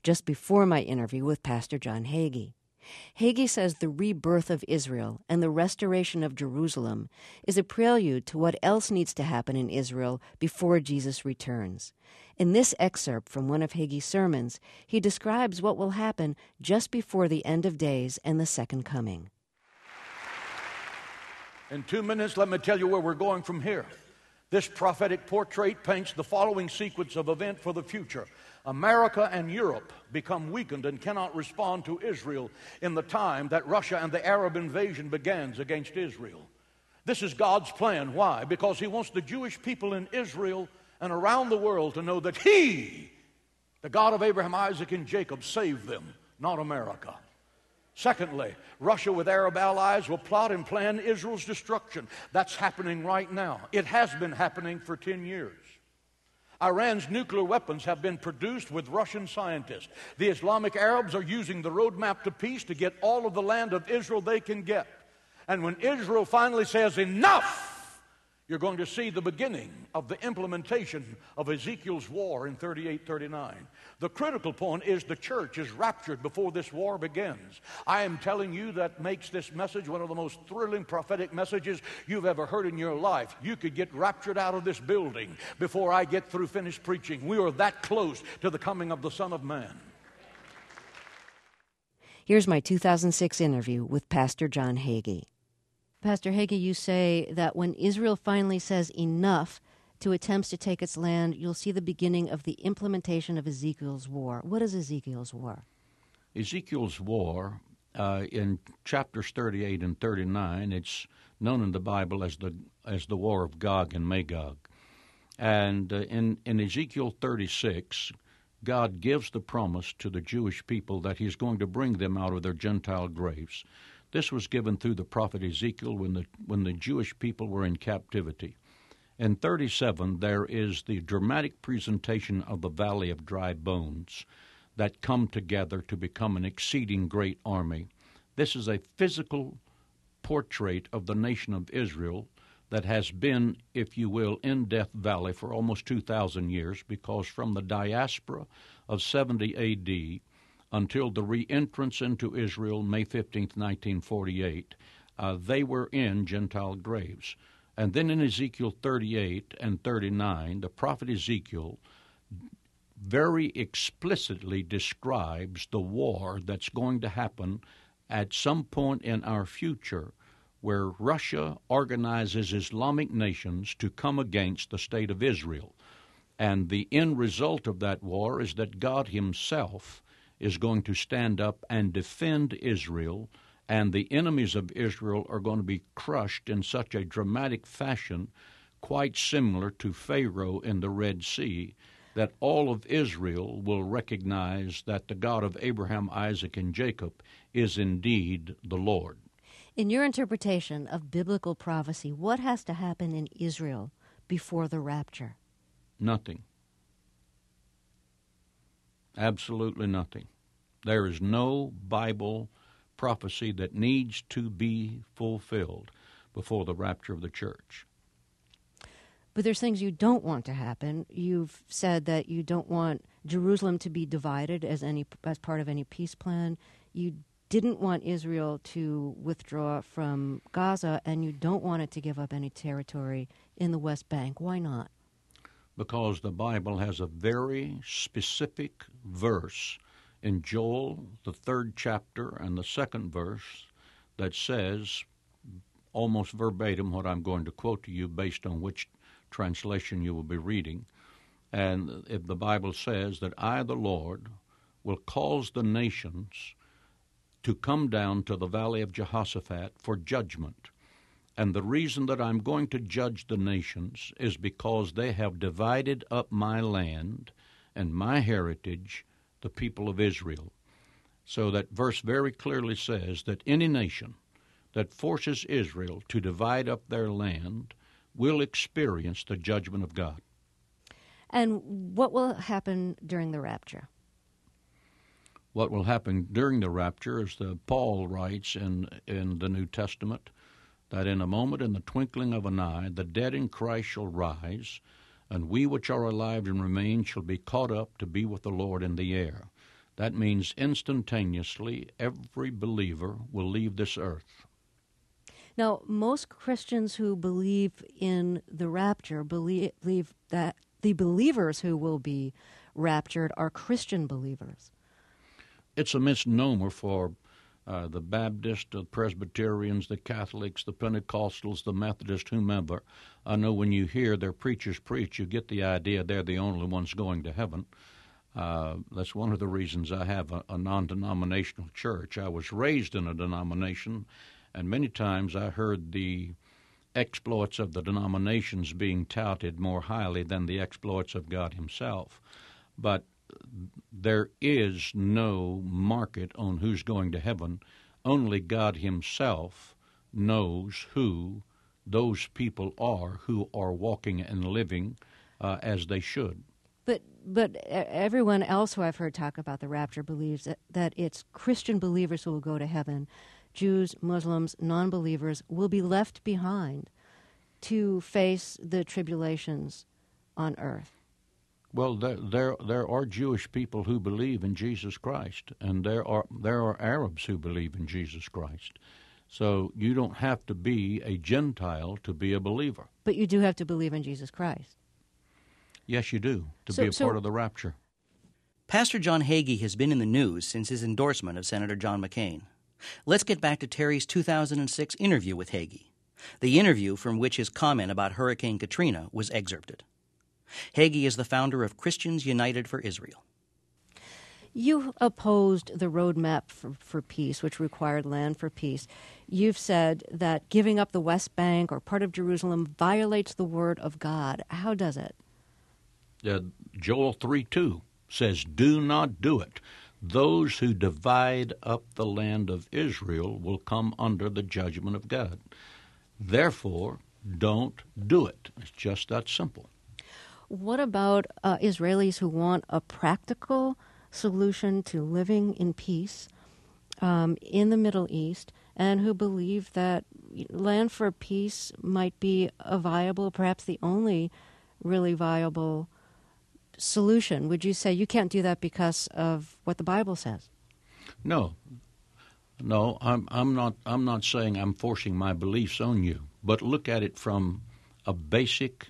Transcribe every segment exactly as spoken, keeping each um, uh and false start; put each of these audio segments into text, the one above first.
just before my interview with Pastor John Hagee. Hagee says the rebirth of Israel and the restoration of Jerusalem is a prelude to what else needs to happen in Israel before Jesus returns. In this excerpt from one of Hagee's sermons, he describes what will happen just before the end of days and the second coming. In two minutes, let me tell you where we're going from here. This prophetic portrait paints the following sequence of events for the future. America and Europe become weakened and cannot respond to Israel in the time that Russia and the Arab invasion begins against Israel. This is God's plan. Why? Because He wants the Jewish people in Israel and around the world to know that He, the God of Abraham, Isaac, and Jacob, saved them, not America. Secondly, Russia with Arab allies will plot and plan Israel's destruction. That's happening right now. It has been happening for ten years. Iran's nuclear weapons have been produced with Russian scientists. The Islamic Arabs are using the roadmap to peace to get all of the land of Israel they can get. And when Israel finally says enough, you're going to see the beginning of the implementation of Ezekiel's war in thirty-eight thirty-nine. The critical point is the church is raptured before this war begins. I am telling you that makes this message one of the most thrilling prophetic messages you've ever heard in your life. You could get raptured out of this building before I get through finished preaching. We are that close to the coming of the Son of Man. Here's my two thousand six interview with Pastor John Hagee. Pastor Hagee, you say that when Israel finally says enough to attempts to take its land, you'll see the beginning of the implementation of Ezekiel's war. What is Ezekiel's war? Ezekiel's war, uh, in chapters thirty-eight and thirty-nine, it's known in the Bible as the as the war of Gog and Magog. And uh, in, in Ezekiel thirty-six, God gives the promise to the Jewish people that He's going to bring them out of their Gentile graves. This was given through the prophet Ezekiel when the when the Jewish people were in captivity. In thirty-seven, there is the dramatic presentation of the Valley of Dry Bones that come together to become an exceeding great army. This is a physical portrait of the nation of Israel that has been, if you will, in Death Valley for almost two thousand years, because from the diaspora of seventy A D until the re-entrance into Israel, May fifteenth, nineteen forty-eight, uh, they were in Gentile graves. And then in Ezekiel thirty-eight and thirty-nine, the prophet Ezekiel very explicitly describes the war that's going to happen at some point in our future, where Russia organizes Islamic nations to come against the state of Israel. And the end result of that war is that God Himself is going to stand up and defend Israel, and the enemies of Israel are going to be crushed in such a dramatic fashion, quite similar to Pharaoh in the Red Sea, that all of Israel will recognize that the God of Abraham, Isaac, and Jacob is indeed the Lord. In your interpretation of biblical prophecy, what has to happen in Israel before the rapture? Nothing. Absolutely nothing. There is no Bible prophecy that needs to be fulfilled before the rapture of the church. But there's things you don't want to happen. You've said that you don't want Jerusalem to be divided as any as part of any peace plan. You didn't want Israel to withdraw from Gaza, and you don't want it to give up any territory in the West Bank. Why not? Because the Bible has a very specific verse in Joel, the third chapter, and the second verse that says, almost verbatim, what I'm going to quote to you based on which translation you will be reading. And if the Bible says that I, the Lord, will cause the nations to come down to the valley of Jehoshaphat for judgment. And the reason that I'm going to judge the nations is because they have divided up my land and my heritage, the people of Israel. So that verse very clearly says that any nation that forces Israel to divide up their land will experience the judgment of God. And what will happen during the rapture? What will happen during the rapture is that Paul writes in, in the New Testament that in a moment, in the twinkling of an eye, the dead in Christ shall rise, and we which are alive and remain shall be caught up to be with the Lord in the air. That means instantaneously every believer will leave this earth. Now, most Christians who believe in the rapture believe, believe that the believers who will be raptured are Christian believers. It's a misnomer for uh, the Baptists, the Presbyterians, the Catholics, the Pentecostals, the Methodists, whomever. I know when you hear their preachers preach, you get the idea they're the only ones going to heaven. Uh, that's one of the reasons I have a, a non-denominational church. I was raised in a denomination, and many times I heard the exploits of the denominations being touted more highly than the exploits of God himself. But there is no market on who's going to heaven. Only God himself knows who those people are who are walking and living uh, as they should. But but everyone else who I've heard talk about the rapture believes that, that it's Christian believers who will go to heaven. Jews, Muslims, non-believers will be left behind to face the tribulations on earth. Well, there, there there are Jewish people who believe in Jesus Christ, and there are there are Arabs who believe in Jesus Christ. So you don't have to be a Gentile to be a believer. But you do have to believe in Jesus Christ. Yes, you do, to so, be a so, part of the rapture. Pastor John Hagee has been in the news since his endorsement of Senator John McCain. Let's get back to Terry's two thousand six interview with Hagee, the interview from which his comment about Hurricane Katrina was excerpted. Hagee is the founder of Christians United for Israel. You opposed the roadmap for, for peace, which required land for peace. You've said that giving up the West Bank or part of Jerusalem violates the word of God. How does it? Uh, Joel three two says, "Do not do it. Those who divide up the land of Israel will come under the judgment of God. Therefore, don't do it." It's just that simple. What about uh, Israelis who want a practical solution to living in peace um, in the Middle East and who believe that land for peace might be a viable, perhaps the only really viable solution? Would you say you can't do that because of what the Bible says? No. No, I'm I'm not I'm not saying I'm forcing my beliefs on you, but look at it from a basic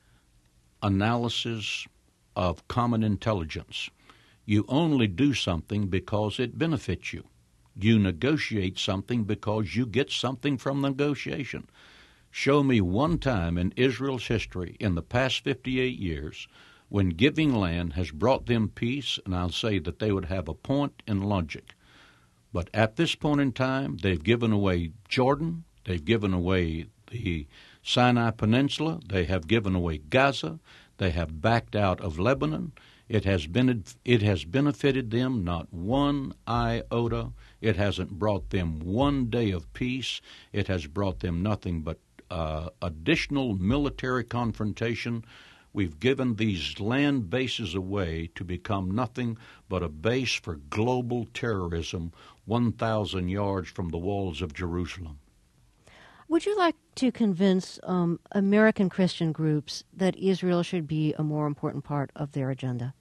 analysis of common intelligence. You only do something because it benefits you. You negotiate something because you get something from the negotiation. Show me one time in Israel's history in the past fifty-eight years when giving land has brought them peace, and I'll say that they would have a point in logic. But at this point in time, they've given away Jordan, they've given away the Sinai Peninsula, they have given away Gaza, they have backed out of Lebanon. It has been it has benefited them not one iota. It hasn't brought them one day of peace. It has brought them nothing but uh, additional military confrontation. We've given these land bases away to become nothing but a base for global terrorism one thousand yards from the walls of Jerusalem. Would you like to convince um, American Christian groups that Israel should be a more important part of their agenda?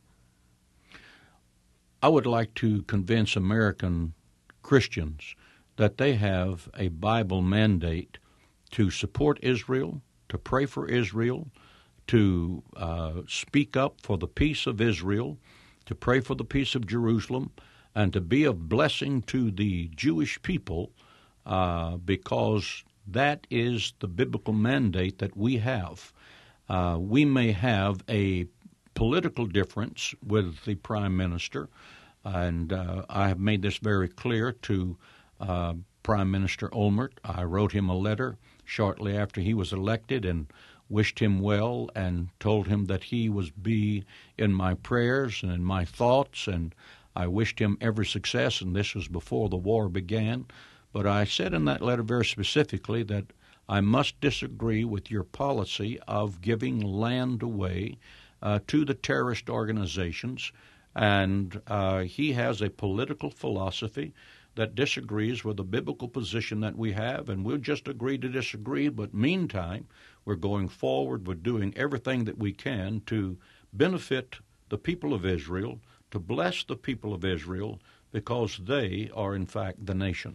I would like to convince American Christians that they have a Bible mandate to support Israel, to pray for Israel, to uh, speak up for the peace of Israel, to pray for the peace of Jerusalem, and to be of blessing to the Jewish people uh, because that is the biblical mandate that we have. Uh, we may have a political difference with the Prime Minister, and uh, I have made this very clear to uh, Prime Minister Olmert. I wrote him a letter shortly after he was elected and wished him well and told him that he was be in my prayers and in my thoughts, and I wished him every success, and this was before the war began. But I said in that letter very specifically that I must disagree with your policy of giving land away uh, to the terrorist organizations, and uh, he has a political philosophy that disagrees with the biblical position that we have, and we'll just agree to disagree. But meantime, we're going forward. We're doing everything that we can to benefit the people of Israel, to bless the people of Israel because they are, in fact, the nation.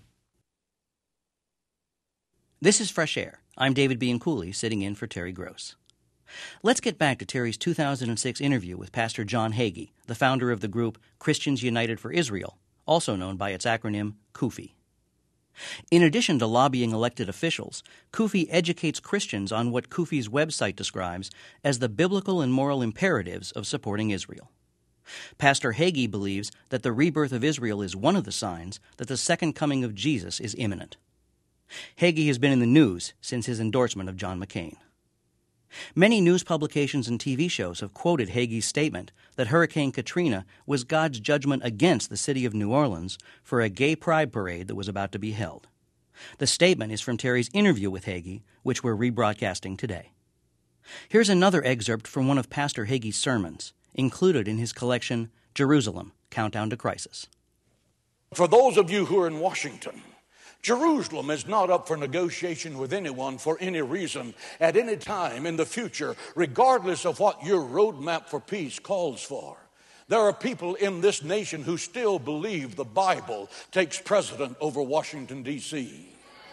This is Fresh Air. I'm David Bianculli, sitting in for Terry Gross. Let's get back to Terry's two thousand six interview with Pastor John Hagee, the founder of the group Christians United for Israel, also known by its acronym CUFI. In addition to lobbying elected officials, CUFI educates Christians on what CUFI's website describes as the biblical and moral imperatives of supporting Israel. Pastor Hagee believes that the rebirth of Israel is one of the signs that the second coming of Jesus is imminent. Hagee has been in the news since his endorsement of John McCain. Many news publications and T V shows have quoted Hagee's statement that Hurricane Katrina was God's judgment against the city of New Orleans for a gay pride parade that was about to be held. The statement is from Terry's interview with Hagee, which we're rebroadcasting today. Here's another excerpt from one of Pastor Hagee's sermons, included in his collection, Jerusalem, Countdown to Crisis. For those of you who are in Washington, Jerusalem is not up for negotiation with anyone for any reason at any time in the future, regardless of what your roadmap for peace calls for. There are people in this nation who still believe the Bible takes precedent over Washington, D C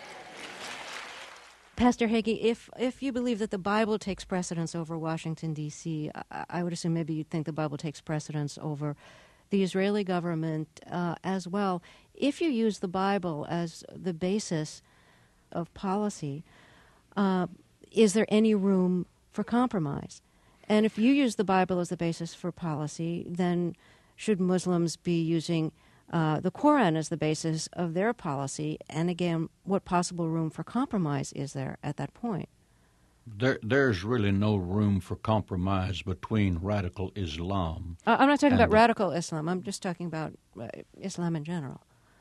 Pastor Hagee, if if you believe that the Bible takes precedence over Washington, D C, I, I would assume maybe you'd think the Bible takes precedence over the Israeli government uh, as well. If you use the Bible as the basis of policy, uh, is there any room for compromise? And if you use the Bible as the basis for policy, then should Muslims be using uh, the Quran as the basis of their policy? And again, what possible room for compromise is there at that point? There, there's really no room for compromise between radical Islam. Uh, I'm not talking about the, radical Islam. I'm just talking about uh, Islam in general.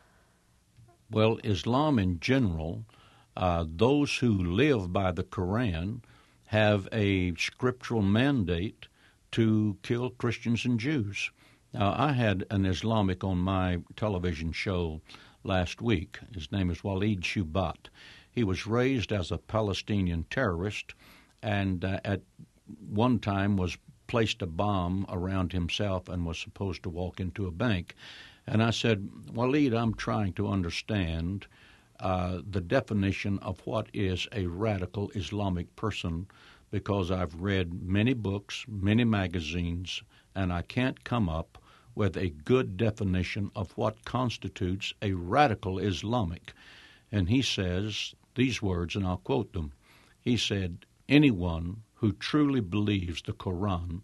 Well, Islam in general, uh, those who live by the Quran have a scriptural mandate to kill Christians and Jews. Now, I had an Islamic on my television show last week. His name is Waleed Shubat. He was raised as a Palestinian terrorist and uh, at one time was placed a bomb around himself and was supposed to walk into a bank. And I said, Waleed, I'm trying to understand uh, the definition of what is a radical Islamic person because I've read many books, many magazines, and I can't come up with a good definition of what constitutes a radical Islamic. And he says these words, and I'll quote them. He said, anyone who truly believes the Quran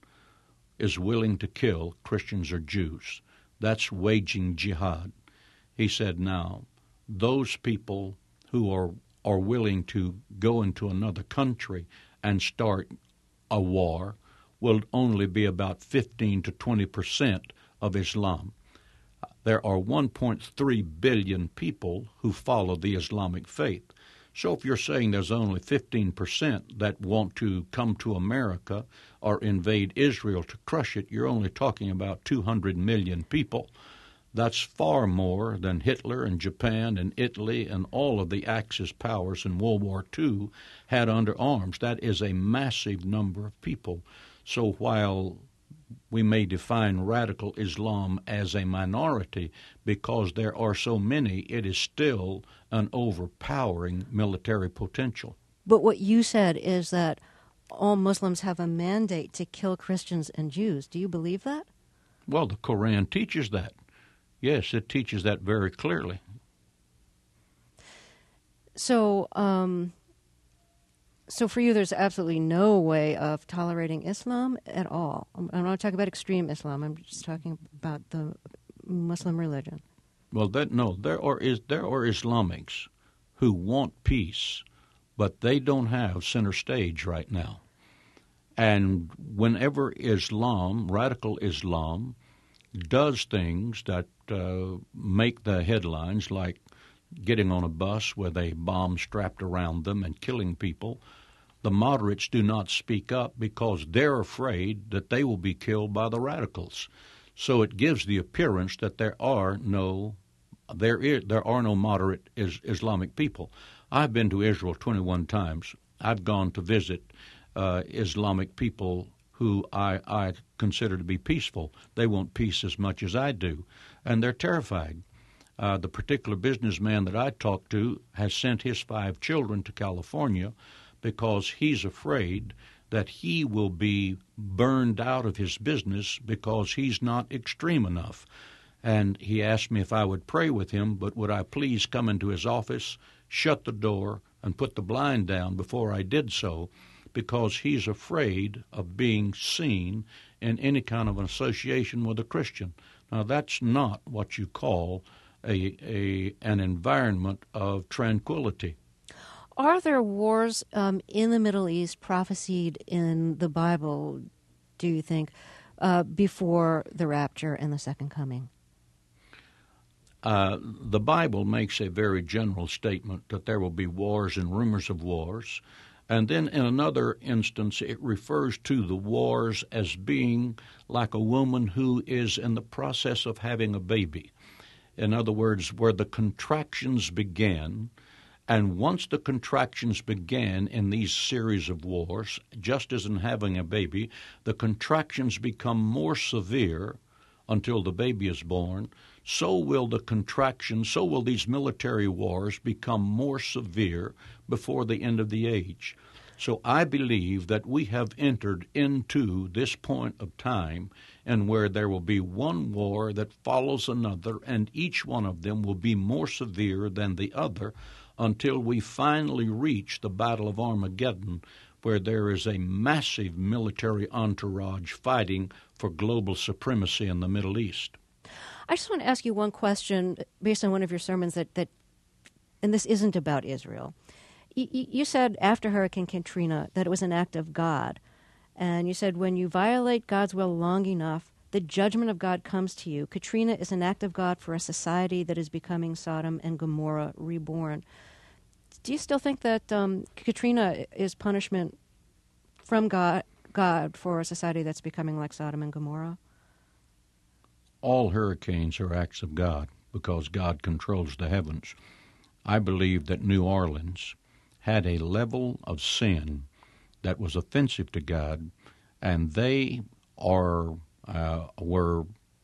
is willing to kill Christians or Jews. That's waging jihad. He said, now, those people who are, are willing to go into another country and start a war will only be about fifteen to twenty percent of Islam. There are one point three billion people who follow the Islamic faith. So if you're saying there's only fifteen percent that want to come to America or invade Israel to crush it, you're only talking about two hundred million people. That's far more than Hitler and Japan and Italy and all of the Axis powers in World War Two had under arms. That is a massive number of people. So while we may define radical Islam as a minority because there are so many, it is still an overpowering military potential. But what you said is that all Muslims have a mandate to kill Christians and Jews. Do you believe that? Well, the Quran teaches that. Yes, it teaches that very clearly. So, um, so for you, there's absolutely no way of tolerating Islam at all. I'm not talking about extreme Islam. I'm just talking about the Muslim religion. Well, that no, there are is there are Islamics who want peace, but they don't have center stage right now. And whenever Islam, radical Islam, does things that uh, make the headlines, like getting on a bus with a bomb strapped around them and killing people, the moderates do not speak up because they're afraid that they will be killed by the radicals. So it gives the appearance that there are no there is there are no moderate is, Islamic people. I've been to Israel twenty-one times. I've gone to visit uh, Islamic people who I, I consider to be peaceful. They want peace as much as I do, and they're terrified. Uh, the particular businessman that I talked to has sent his five children to California because he's afraid that he will be burned out of his business because he's not extreme enough. And he asked me if I would pray with him, but would I please come into his office, shut the door, and put the blind down before I did so, because he's afraid of being seen in any kind of an association with a Christian. Now, that's not what you call a, a an environment of tranquility. Are there wars um, in the Middle East prophesied in the Bible, do you think, uh, before the rapture and the second coming? Uh, the Bible makes a very general statement that there will be wars and rumors of wars. And then in another instance, it refers to the wars as being like a woman who is in the process of having a baby. In other words, where the contractions begin, and once the contractions began in these series of wars, just as in having a baby, the contractions become more severe until the baby is born. So will the contractions, so will these military wars become more severe before the end of the age. So I believe that we have entered into this point of time and where there will be one war that follows another, and each one of them will be more severe than the other until we finally reach the Battle of Armageddon, where there is a massive military entourage fighting for global supremacy in the Middle East. I just want to ask you one question based on one of your sermons that, that and this isn't about Israel. You, you said after Hurricane Katrina that it was an act of God. And you said when you violate God's will long enough, the judgment of God comes to you. Katrina is an act of God for a society that is becoming Sodom and Gomorrah reborn. Do you still think that um, Katrina is punishment from God, God for a society that's becoming like Sodom and Gomorrah? All hurricanes are acts of God because God controls the heavens. I believe that New Orleans had a level of sin that was offensive to God, and they are uh, were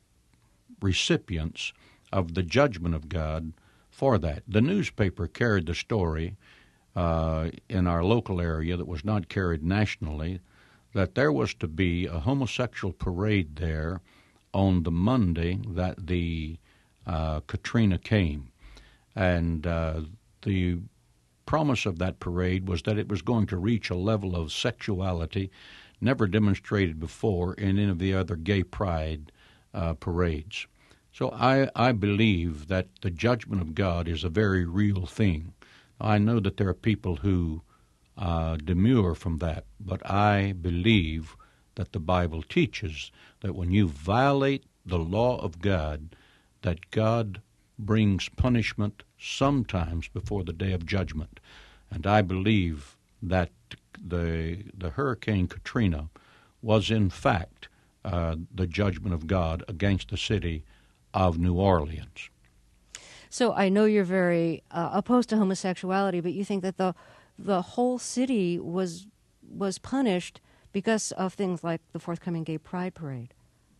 recipients of the judgment of God for that. The newspaper carried the story uh, in our local area that was not carried nationally, that there was to be a homosexual parade there on the Monday that the uh, Katrina came. And uh, the promise of that parade was that it was going to reach a level of sexuality never demonstrated before in any of the other gay pride uh, parades. So I, I believe that the judgment of God is a very real thing. I know that there are people who uh, demur from that, but I believe that the Bible teaches that when you violate the law of God, that God brings punishment sometimes before the day of judgment. And I believe that the the Hurricane Katrina was in fact uh, the judgment of God against the city of New Orleans. So I know you're very uh, opposed to homosexuality, but you think that the the whole city was was punished because of things like the forthcoming Gay Pride Parade.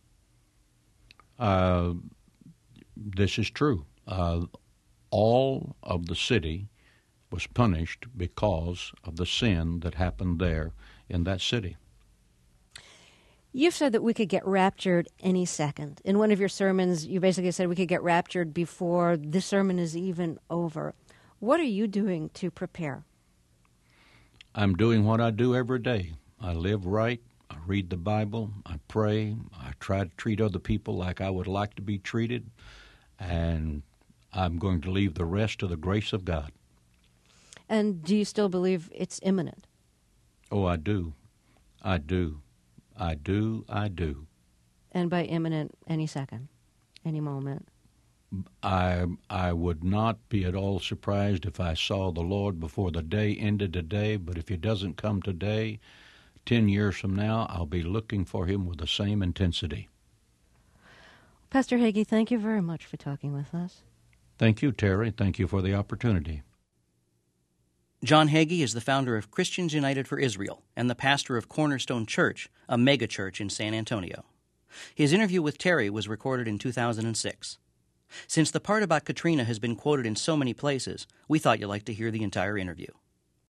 Uh, this is true. Uh, all of the city was punished because of the sin that happened there in that city. You've said that we could get raptured any second. In one of your sermons, you basically said we could get raptured before this sermon is even over. What are you doing to prepare? I'm doing what I do every day. I live right. I read the Bible. I pray. I try to treat other people like I would like to be treated. And I'm going to leave the rest to the grace of God. And do you still believe it's imminent? Oh, I do. I do. I do. I do. And by imminent, any second, any moment? I I would not be at all surprised if I saw the Lord before the day ended today, but if he doesn't come today, ten years from now, I'll be looking for him with the same intensity. Pastor Hagee, thank you very much for talking with us. Thank you, Terry. Thank you for the opportunity. John Hagee is the founder of Christians United for Israel and the pastor of Cornerstone Church, a megachurch in San Antonio. His interview with Terry was recorded in two thousand six. Since the part about Katrina has been quoted in so many places, we thought you'd like to hear the entire interview.